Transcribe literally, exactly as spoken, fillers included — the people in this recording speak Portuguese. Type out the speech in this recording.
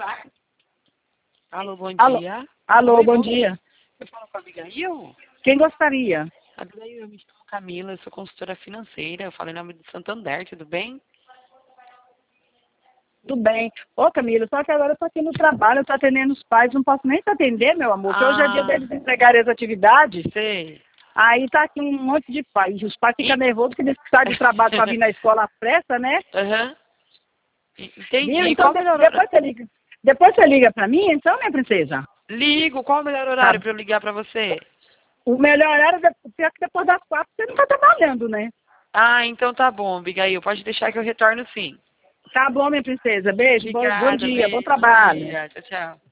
Alô, bom Alô, dia. Alô Oi, bom dia. Eu falo com a Abigail? Quem gostaria? Abigail, eu me chamo Camila, eu sou consultora financeira. Eu falo em nome do Santander, tudo bem? Tudo bem. Ô, Camila, só que agora eu tô aqui no trabalho, eu tô atendendo os pais, não posso nem te atender, meu amor, porque hoje é dia Ah, deles entregarem as atividades. sei. Aí tá aqui um monte de pais. Os pais ficam nervosos porque eles saem do trabalho para vir na escola à pressa, né? Aham. Viu? Entendi. Então, Qual o de- melhor horário? depois você liga. Depois você liga para mim, então, minha princesa? Ligo. Qual o melhor Tá. horário para eu ligar para você? O melhor era de- pior que depois das quatro você não tá trabalhando, né? Ah, então tá bom, Abigail. Pode deixar que eu retorno sim. Tá bom, minha princesa. Beijo, bom, bom Obrigada, dia, bom beijo, bom trabalho. dia. Tchau, tchau.